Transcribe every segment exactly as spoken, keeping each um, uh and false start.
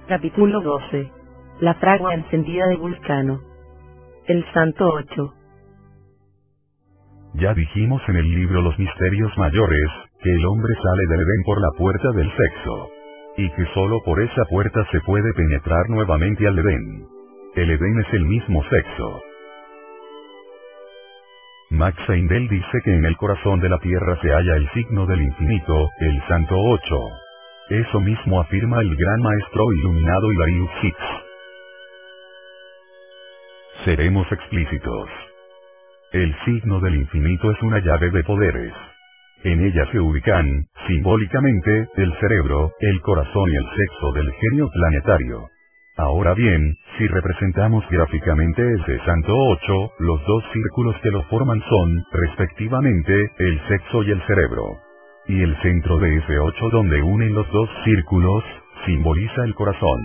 Capítulo doce. La fragua encendida de Vulcano. El Santo ocho. Ya dijimos en el libro Los Misterios Mayores, que el hombre sale del Edén por la puerta del sexo. Y que solo por esa puerta se puede penetrar nuevamente al Edén. El Edén es el mismo sexo. Max Heindel dice que en el corazón de la Tierra se halla el signo del infinito, el Santo ocho. Eso mismo afirma el gran maestro iluminado Hilarius Hicks. Seremos explícitos. El signo del infinito es una llave de poderes. En ella se ubican, simbólicamente, el cerebro, el corazón y el sexo del genio planetario. Ahora bien, si representamos gráficamente ese Santo ocho, los dos círculos que lo forman son, respectivamente, el sexo y el cerebro. Y el centro de ese ocho donde unen los dos círculos, simboliza el corazón.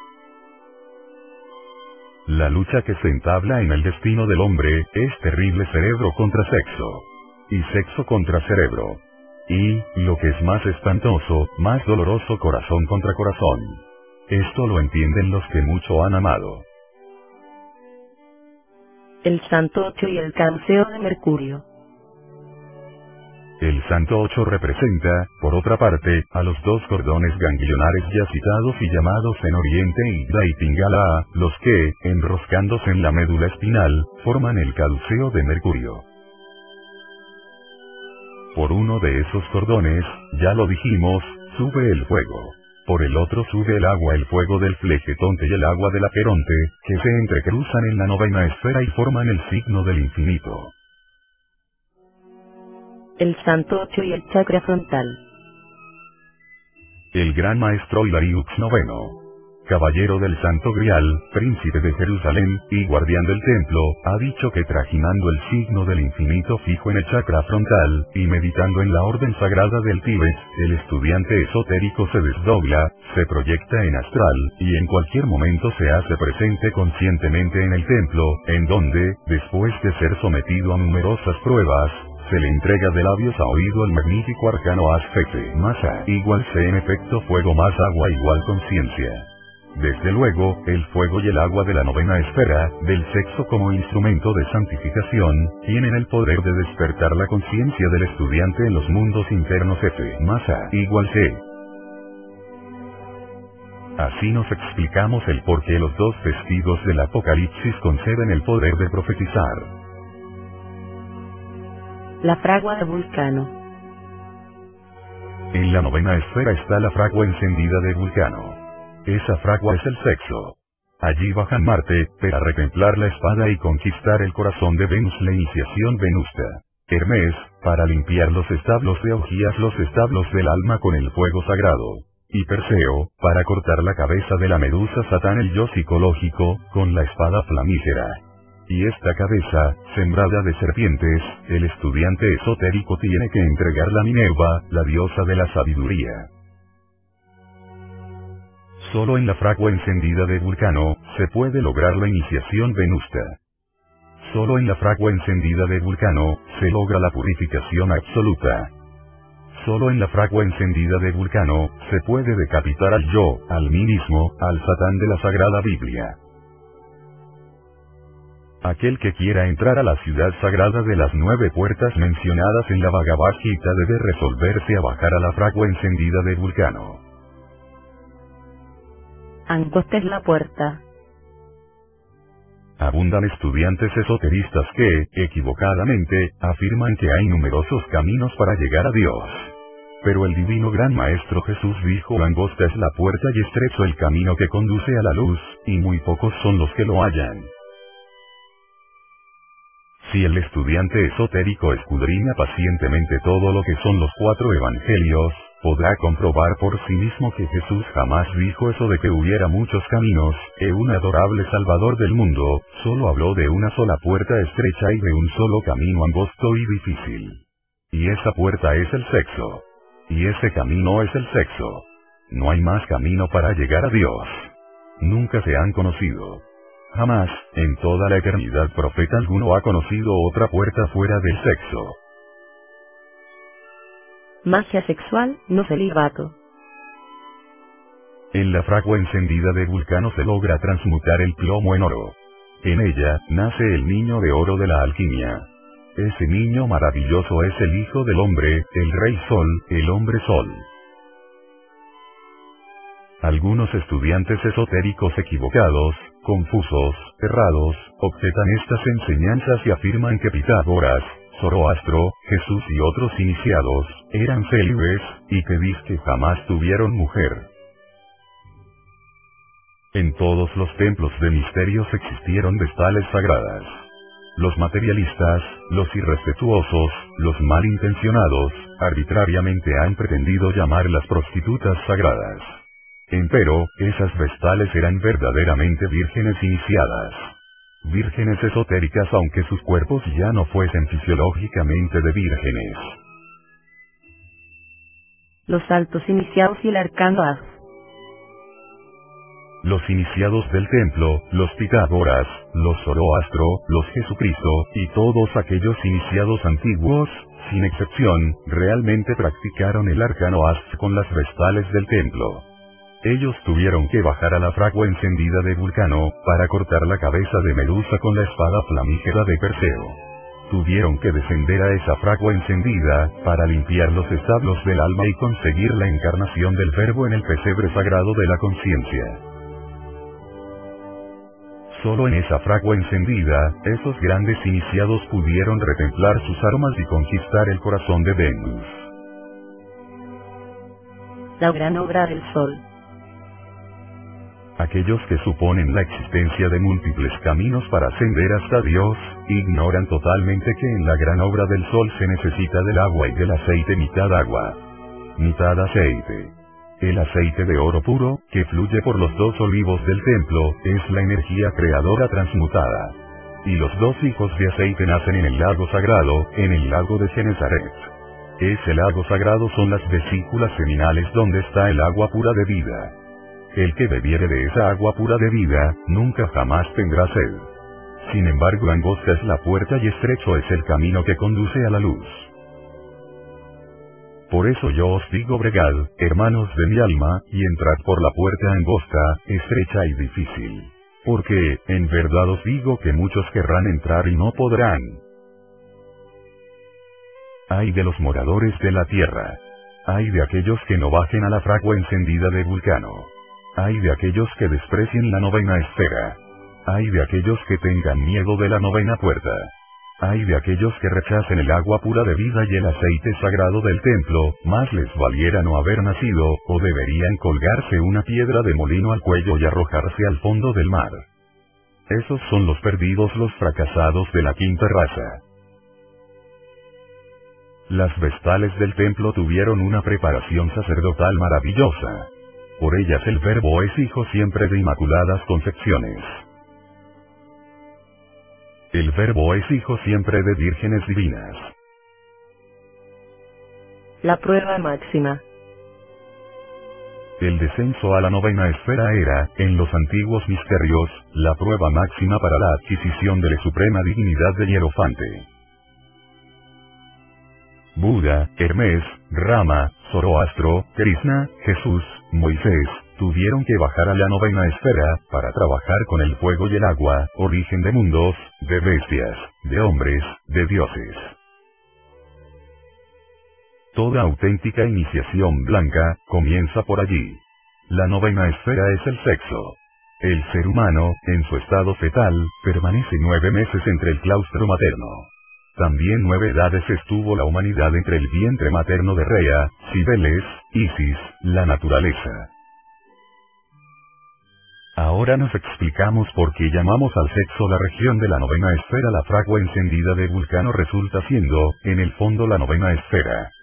La lucha que se entabla en el destino del hombre, es terrible cerebro contra sexo. Y sexo contra cerebro. Y, lo que es más espantoso, más doloroso corazón contra corazón. Esto lo entienden los que mucho han amado. El Santo ocho y el Caduceo de Mercurio. El Santo ocho representa, por otra parte, a los dos cordones ganglionares ya citados y llamados en Oriente Ida y Pingala, los que, enroscándose en la médula espinal, forman el caduceo de Mercurio. Por uno de esos cordones, ya lo dijimos, sube el fuego. Por el otro sube el agua, el fuego del flegetonte y el agua del aperonte, que se entrecruzan en la novena esfera y forman el signo del infinito. El Santo ocho y el chakra frontal. El gran maestro Hilarius noveno, caballero del Santo Grial, príncipe de Jerusalén, y guardián del templo, ha dicho que trajinando el signo del infinito fijo en el chakra frontal, y meditando en la orden sagrada del Tíbet, el estudiante esotérico se desdobla, se proyecta en astral, y en cualquier momento se hace presente conscientemente en el templo, en donde, después de ser sometido a numerosas pruebas, se le entrega de labios a oído el magnífico arcano Asfete más A igual C en efecto fuego más agua igual conciencia. Desde luego, el fuego y el agua de la novena esfera, del sexo como instrumento de santificación, tienen el poder de despertar la conciencia del estudiante en los mundos internos F más A igual C. Así nos explicamos el por qué los dos testigos del Apocalipsis conceden el poder de profetizar. La fragua de Vulcano. En la novena esfera está la fragua encendida de Vulcano. Esa fragua es el sexo. Allí baja Marte, para retemplar la espada y conquistar el corazón de Venus, la iniciación venusta. Hermes, para limpiar los establos de Augías, los establos del alma con el fuego sagrado. Y Perseo, para cortar la cabeza de la medusa Satán, el yo psicológico, con la espada flamígera. Y esta cabeza, sembrada de serpientes, el estudiante esotérico tiene que entregarla a Minerva, la diosa de la sabiduría. Solo en la fragua encendida de Vulcano, se puede lograr la iniciación venusta. Solo en la fragua encendida de Vulcano, se logra la purificación absoluta. Solo en la fragua encendida de Vulcano, se puede decapitar al yo, al mí mismo, al Satán de la Sagrada Biblia. Aquel que quiera entrar a la ciudad sagrada de las nueve puertas mencionadas en la Bhagavad Gita debe resolverse a bajar a la fragua encendida de Vulcano. Angosta es la puerta. Abundan estudiantes esoteristas que, equivocadamente, afirman que hay numerosos caminos para llegar a Dios. Pero el divino gran maestro Jesús dijo: angosta es la puerta y estrecho el camino que conduce a la luz, y muy pocos son los que lo hallan. Si el estudiante esotérico escudriña pacientemente todo lo que son los cuatro evangelios, podrá comprobar por sí mismo que Jesús jamás dijo eso de que hubiera muchos caminos, que un adorable Salvador del mundo, solo habló de una sola puerta estrecha y de un solo camino angosto y difícil. Y esa puerta es el sexo. Y ese camino es el sexo. No hay más camino para llegar a Dios. Nunca se han conocido. Jamás, en toda la eternidad, profeta alguno ha conocido otra puerta fuera del sexo. Magia sexual, no celibato. En la fragua encendida de Vulcano se logra transmutar el plomo en oro. En ella, nace el niño de oro de la alquimia. Ese niño maravilloso es el Hijo del Hombre, el Rey Sol, el Hombre Sol. Algunos estudiantes esotéricos equivocados, confusos, errados, objetan estas enseñanzas y afirman que Pitágoras, Zoroastro, Jesús y otros iniciados, eran célibes, y que dizque jamás tuvieron mujer. En todos los templos de misterios existieron vestales sagradas. Los materialistas, los irrespetuosos, los malintencionados, arbitrariamente han pretendido llamar las prostitutas sagradas. Empero, esas vestales eran verdaderamente vírgenes iniciadas. Vírgenes esotéricas aunque sus cuerpos ya no fuesen fisiológicamente de vírgenes. Los altos iniciados y el arcano As. Los iniciados del templo, los Pitágoras, los Zoroastro, los Jesucristo, y todos aquellos iniciados antiguos, sin excepción, realmente practicaron el arcano As con las vestales del templo. Ellos tuvieron que bajar a la fragua encendida de Vulcano, para cortar la cabeza de Medusa con la espada flamígera de Perseo. Tuvieron que descender a esa fragua encendida, para limpiar los establos del alma y conseguir la encarnación del Verbo en el pesebre sagrado de la conciencia. Solo en esa fragua encendida, esos grandes iniciados pudieron retemplar sus armas y conquistar el corazón de Venus. La gran obra del Sol. Aquellos que suponen la existencia de múltiples caminos para ascender hasta Dios, ignoran totalmente que en la gran obra del Sol se necesita del agua y del aceite mitad agua, mitad aceite. El aceite de oro puro, que fluye por los dos olivos del templo, es la energía creadora transmutada. Y los dos hijos de aceite nacen en el lago sagrado, en el lago de Genezaret. Ese lago sagrado son las vesículas seminales donde está el agua pura de vida. El que bebiere de esa agua pura de vida, nunca jamás tendrá sed. Sin embargo, angosta es la puerta y estrecho es el camino que conduce a la luz. Por eso yo os digo bregad, hermanos de mi alma, y entrad por la puerta angosta, estrecha y difícil. Porque, en verdad os digo que muchos querrán entrar y no podrán. Ay de los moradores de la tierra. Ay de aquellos que no bajen a la fragua encendida de Vulcano. Ay de aquellos que desprecien la novena esfera. Ay de aquellos que tengan miedo de la novena puerta. Ay de aquellos que rechacen el agua pura de vida y el aceite sagrado del templo, más les valiera no haber nacido, o deberían colgarse una piedra de molino al cuello y arrojarse al fondo del mar. Esos son los perdidos, los fracasados de la quinta raza. Las vestales del templo tuvieron una preparación sacerdotal maravillosa. Por ellas el Verbo es hijo siempre de inmaculadas concepciones. El Verbo es hijo siempre de vírgenes divinas. La prueba máxima. El descenso a la novena esfera era, en los antiguos misterios, la prueba máxima para la adquisición de la suprema divinidad de Hierofante. Buda, Hermes, Rama, Zoroastro, Krishna, Jesús, Moisés, tuvieron que bajar a la novena esfera, para trabajar con el fuego y el agua, origen de mundos, de bestias, de hombres, de dioses. Toda auténtica iniciación blanca, comienza por allí. La novena esfera es el sexo. El ser humano, en su estado fetal, permanece nueve meses entre el claustro materno. También nueve edades estuvo la humanidad entre el vientre materno de Rea, Cibeles, Isis, la naturaleza. Ahora nos explicamos por qué llamamos al sexo la región de la novena esfera. La fragua encendida de Vulcano resulta siendo, en el fondo, la novena esfera.